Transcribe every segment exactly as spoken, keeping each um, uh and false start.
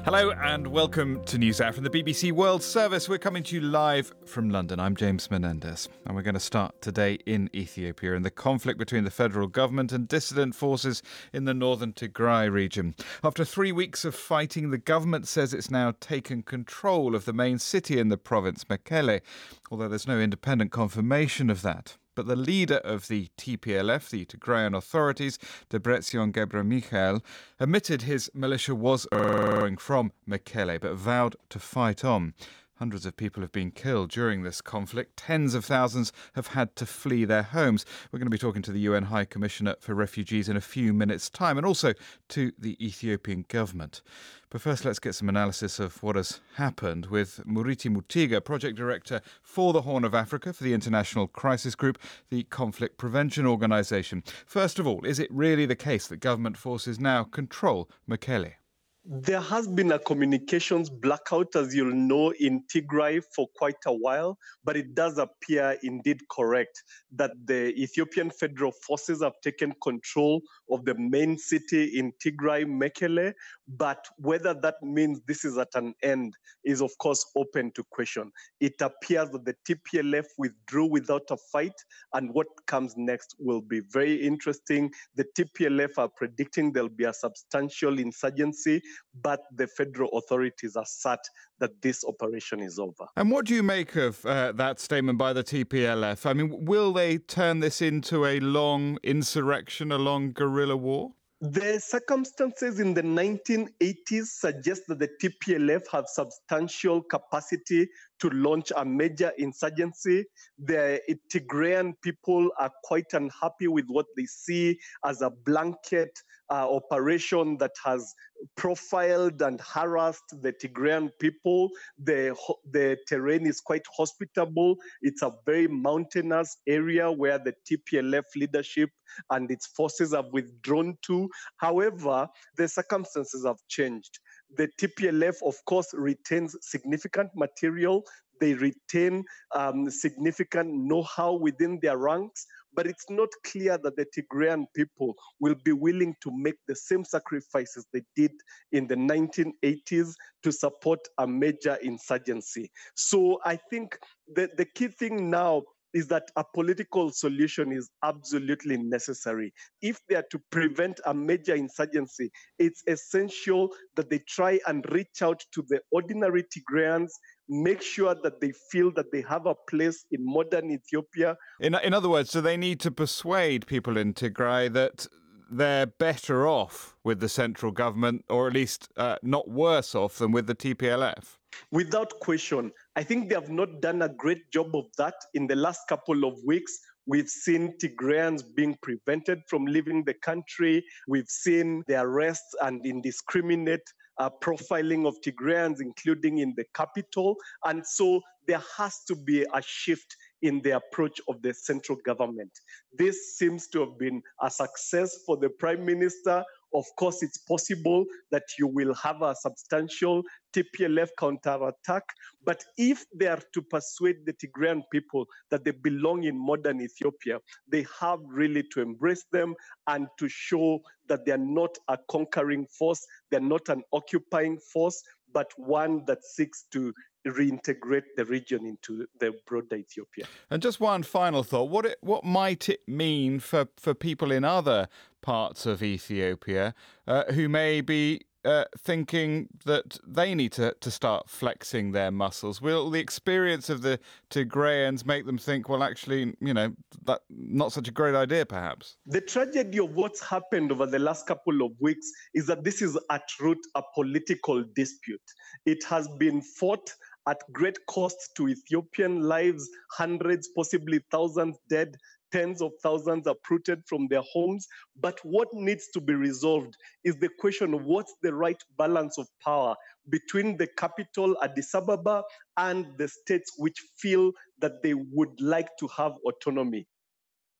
Hello and welcome to NewsHour from the B B C World Service. We're coming to you live from London. I'm James Menendez, and we're going to start today in Ethiopia in the conflict between the federal government and dissident forces in the northern Tigray region. After three weeks of fighting, the government says it's now taken control of the main city in the province, Mekele, although there's no independent confirmation of that. But the leader of the T P L F, the Tigrayan authorities, Debretsion Gebremichael, admitted his militia was going from Mekele, but vowed to fight on. Hundreds of people have been killed during this conflict. Tens of thousands have had to flee their homes. We're going to be talking to the U N High Commissioner for Refugees in a few minutes' time, and also to the Ethiopian government. But first, let's get some analysis of what has happened with Murithi Mutiga, Project Director for the Horn of Africa for the International Crisis Group, the Conflict Prevention Organisation. First of all, is it really the case that government forces now control Mekele? There has been a communications blackout, as you'll know, in Tigray for quite a while, but it does appear indeed correct that the Ethiopian Federal Forces have taken control of the main city in Tigray, Mekele, but whether that means this is at an end is, of course, open to question. It appears that the T P L F withdrew without a fight, and what comes next will be very interesting. The T P L F are predicting there'll be a substantial insurgency, but the federal authorities assert that this operation is over. And what do you make of uh, that statement by the T P L F? I mean, will they turn this into a long insurrection, a long guerrilla war? The circumstances in the nineteen eighties suggest that the T P L F have substantial capacity to launch a major insurgency. The Tigrayan people are quite unhappy with what they see as a blanket uh, operation that has profiled and harassed the Tigrayan people. The, the terrain is quite hospitable. It's a very mountainous area where the T P L F leadership and its forces have withdrawn to. However, the circumstances have changed. The T P L F, of course, retains significant material. They retain um, significant know-how within their ranks, but it's not clear that the Tigrayan people will be willing to make the same sacrifices they did in the nineteen eighties to support a major insurgency. So I think that the key thing now is that a political solution is absolutely necessary. If they are to prevent a major insurgency, it's essential that they try and reach out to the ordinary Tigrayans, make sure that they feel that they have a place in modern Ethiopia. In, in other words, do they need to persuade people in Tigray that they're better off with the central government, or at least uh, not worse off than with the T P L F? Without question. I think they have not done a great job of that. In the last couple of weeks, we've seen Tigrayans being prevented from leaving the country. We've seen the arrests and indiscriminate uh, profiling of Tigrayans, including in the capital. And so there has to be a shift in the approach of the central government. This seems to have been a success for the Prime Minister. Of course, it's possible that you will have a substantial T P L F counterattack. But if they are to persuade the Tigrayan people that they belong in modern Ethiopia, they have really to embrace them and to show that they are not a conquering force, they're not an occupying force, but one that seeks to reintegrate the region into the broader Ethiopia. And just one final thought. What it, what might it mean for, for people in other parts of Ethiopia uh, who may be uh, thinking that they need to, to start flexing their muscles? Will the experience of the Tigrayans make them think, well, actually, you know, that not such a great idea, perhaps? The tragedy of what's happened over the last couple of weeks is that this is at root a political dispute. It has been fought at great cost to Ethiopian lives, hundreds, possibly thousands dead, tens of thousands uprooted from their homes. But what needs to be resolved is the question of what's the right balance of power between the capital, Addis Ababa, and the states which feel that they would like to have autonomy.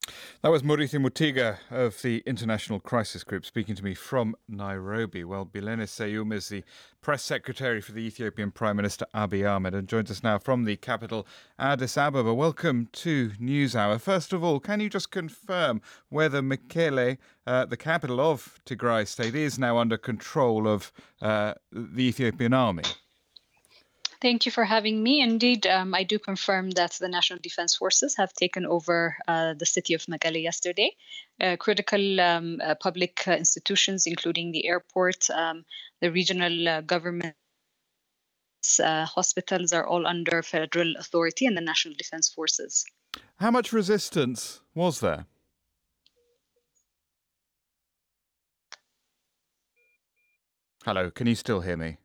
That was Murithi Mutiga of the International Crisis Group speaking to me from Nairobi. Well, Bilene Seyum is the press secretary for the Ethiopian Prime Minister Abiy Ahmed and joins us now from the capital, Addis Ababa. Welcome to NewsHour. First of all, can you just confirm whether Mekele, uh, the capital of Tigray State, is now under control of uh, the Ethiopian army? Thank you for having me. Indeed, um, I do confirm that the National Defense Forces have taken over uh, the city of Mekele yesterday. Uh, critical um, uh, public uh, institutions, including the airport, um, the regional uh, governments, uh, hospitals, are all under federal authority and the National Defense Forces. How much resistance was there? Hello, can you still hear me?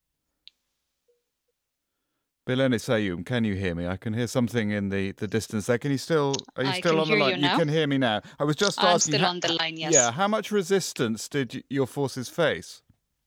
Bilene Seyum, can you hear me? I can hear something in the, the distance there. Can you still, are you I still can on the hear line? you now. can hear me now. I was just I'm asking. still how- on the line, yes. Yeah, how much resistance did y- your forces face?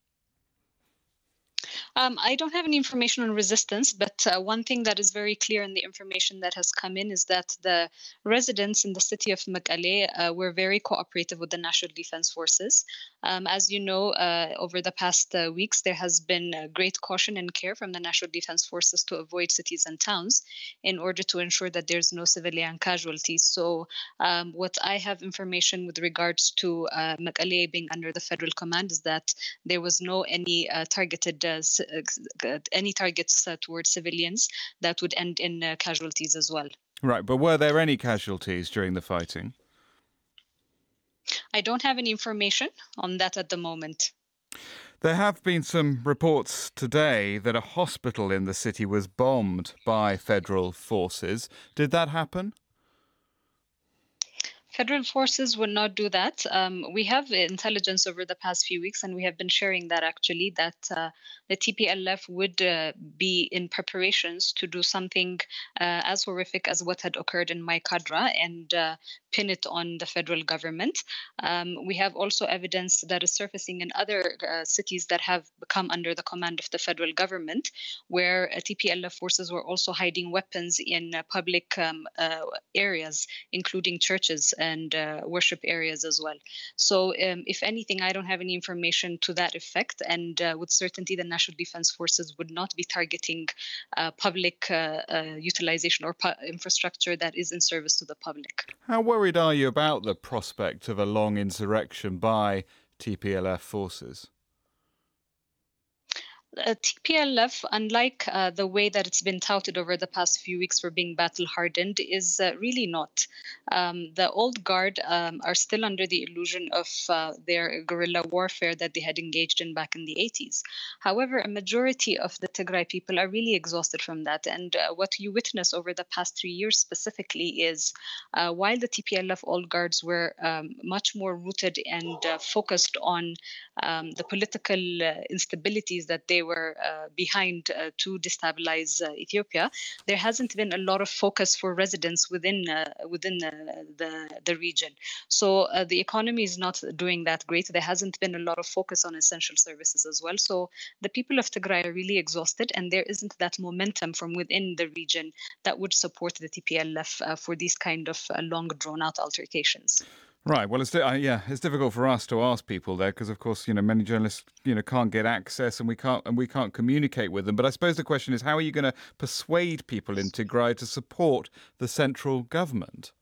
Um, I don't have any information on resistance, but uh, one thing that is very clear in the information that has come in is that the residents in the city of Mekele uh, were very cooperative with the National Defense Forces. Um, as you know, uh, over the past uh, weeks, there has been uh, great caution and care from the National Defense Forces to avoid cities and towns in order to ensure that there's no civilian casualties. So um, what I have information with regards to uh, Mekele being under the federal command is that there was no any uh, targeted uh, Uh, any targets uh, towards civilians that would end in uh, casualties as well. Right, but were there any casualties during the fighting? I don't have any information on that at the moment. There have been some reports today that a hospital in the city was bombed by federal forces. Did that happen? Federal forces would not do that. Um, we have intelligence over the past few weeks, and we have been sharing that actually, that uh, the T P L F would uh, be in preparations to do something uh, as horrific as what had occurred in Maikadra and uh, pin it on the federal government. Um, we have also evidence that is surfacing in other uh, cities that have become under the command of the federal government, where uh, T P L F forces were also hiding weapons in uh, public um, uh, areas, including churches and uh, worship areas as well. So um, if anything, I don't have any information to that effect. And uh, with certainty, the National Defense Forces would not be targeting uh, public uh, uh, utilization or pu- infrastructure that is in service to the public. How worried are you about the prospect of a long insurrection by T P L F forces? Uh, T P L F, unlike uh, the way that it's been touted over the past few weeks for being battle hardened, is uh, really not. Um, the old guard um, are still under the illusion of uh, their guerrilla warfare that they had engaged in back in the eighties. However, a majority of the Tigray people are really exhausted from that. And uh, what you witness over the past three years specifically is uh, while the T P L F old guards were um, much more rooted and uh, focused on um, the political uh, instabilities that they were uh, behind uh, to destabilize uh, Ethiopia, there hasn't been a lot of focus for residents within uh, within the, the the region. So uh, the economy is not doing that great. There hasn't been a lot of focus on essential services as well. So the people of Tigray are really exhausted, and there isn't that momentum from within the region that would support the T P L F uh, for these kind of uh, long, drawn-out altercations. Right. Well, it's uh, yeah, it's difficult for us to ask people there because, of course, you know, many journalists, you know, can't get access and we can't and we can't communicate with them. But I suppose the question is, how are you going to persuade people in Tigray to support the central government?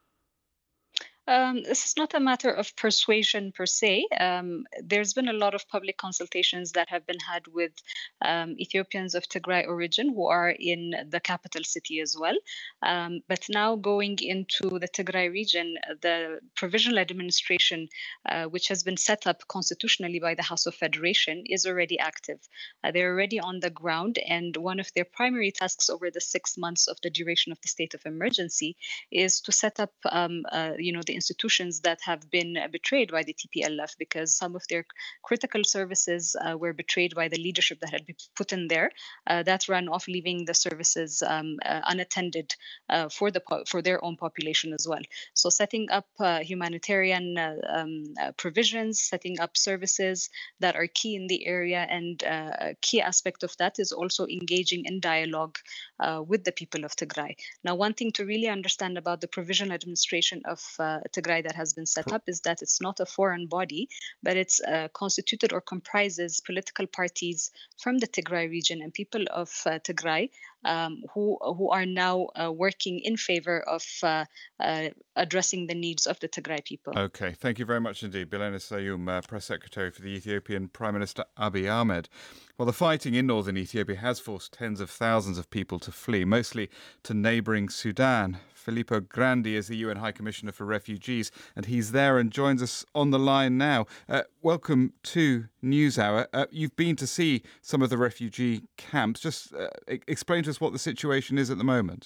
Um, this is not a matter of persuasion per se. Um, there's been a lot of public consultations that have been had with um, Ethiopians of Tigray origin who are in the capital city as well. Um, but now going into the Tigray region, the provisional administration, uh, which has been set up constitutionally by the House of Federation, is already active. Uh, they're already on the ground, and one of their primary tasks over the six months of the duration of the state of emergency is to set up, um, uh, you know, the the institutions that have been betrayed by the T P L F, because some of their critical services uh, were betrayed by the leadership that had been put in there. Uh, that ran off, leaving the services um, uh, unattended uh, for the po- for their own population as well. So setting up uh, humanitarian uh, um, uh, provisions, setting up services that are key in the area, and uh, a key aspect of that is also engaging in dialogue uh, with the people of Tigray. Now, one thing to really understand about the provisional administration of uh, Tigray that has been set up is that it's not a foreign body, but it's uh, constituted or comprises political parties from the Tigray region and people of uh, Tigray um, who who are now uh, working in favor of uh, uh, addressing the needs of the Tigray people. Okay, thank you very much indeed. Bilena Sayum, uh, Press Secretary for the Ethiopian Prime Minister Abiy Ahmed. Well, the fighting in northern Ethiopia has forced tens of thousands of people to flee, mostly to neighbouring Sudan. Filippo Grandi is the U N High Commissioner for Refugees, and he's there and joins us on the line now. Uh, welcome to NewsHour. Uh, you've been to see some of the refugee camps. Just uh, explain to us what the situation is at the moment.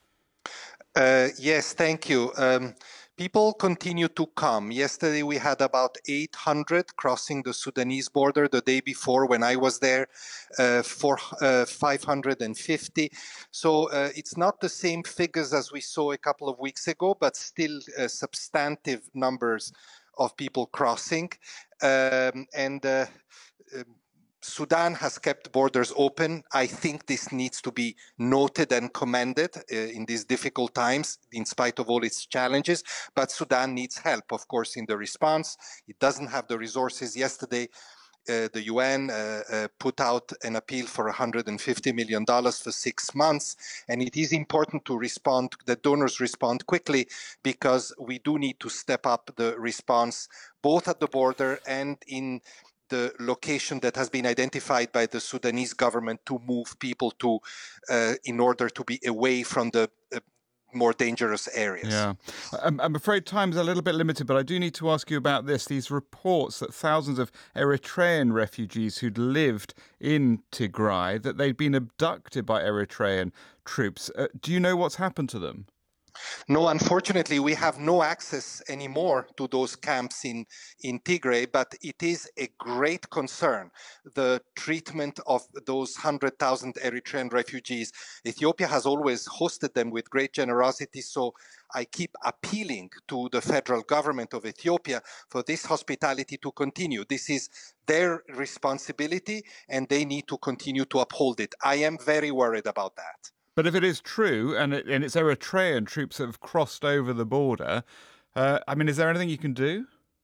Uh, yes, thank you. Um, people continue to come. Yesterday we had about eight hundred crossing the Sudanese border. The day before, when I was there, uh, for uh, five hundred fifty. So uh, it's not the same figures as we saw a couple of weeks ago, but still uh, substantive numbers of people crossing. Um, and uh, um, Sudan has kept borders open. I think this needs to be noted and commended uh, in these difficult times, in spite of all its challenges. But Sudan needs help, of course, in the response. It doesn't have the resources. Yesterday, uh, the U N uh, uh, put out an appeal for one hundred fifty million dollars for six months. And it is important to respond, that donors respond quickly, because we do need to step up the response, both at the border and in the location that has been identified by the Sudanese government to move people to, uh, in order to be away from the uh, more dangerous areas. Yeah, I'm, I'm afraid time's a little bit limited, but I do need to ask you about this. These reports that thousands of Eritrean refugees who'd lived in Tigray, that they'd been abducted by Eritrean troops. Uh, do you know what's happened to them? No, unfortunately, we have no access anymore to those camps in, in Tigray, but it is a great concern, the treatment of those one hundred thousand Eritrean refugees. Ethiopia has always hosted them with great generosity, so I keep appealing to the federal government of Ethiopia for this hospitality to continue. This is their responsibility, and they need to continue to uphold it. I am very worried about that. But if it is true, and, it, and it's Eritrean troops that have crossed over the border, uh, I mean, is there anything you can do?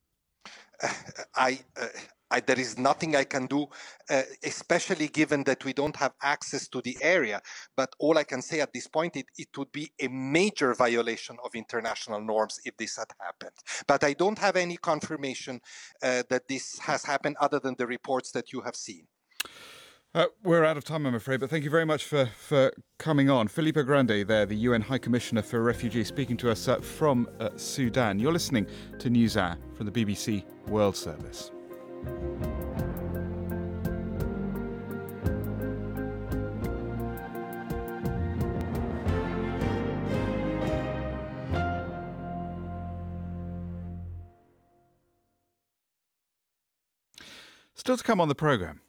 Uh, I, uh, I, there is nothing I can do, uh, especially given that we don't have access to the area. But all I can say at this point, it, it would be a major violation of international norms if this had happened. But I don't have any confirmation uh, that this has happened other than the reports that you have seen. Uh, we're out of time, I'm afraid, but thank you very much for, for coming on. Filippo Grandi there, the U N High Commissioner for Refugees, speaking to us uh, from uh, Sudan. You're listening to NewsHour from the B B C World Service. Still to come on the programme.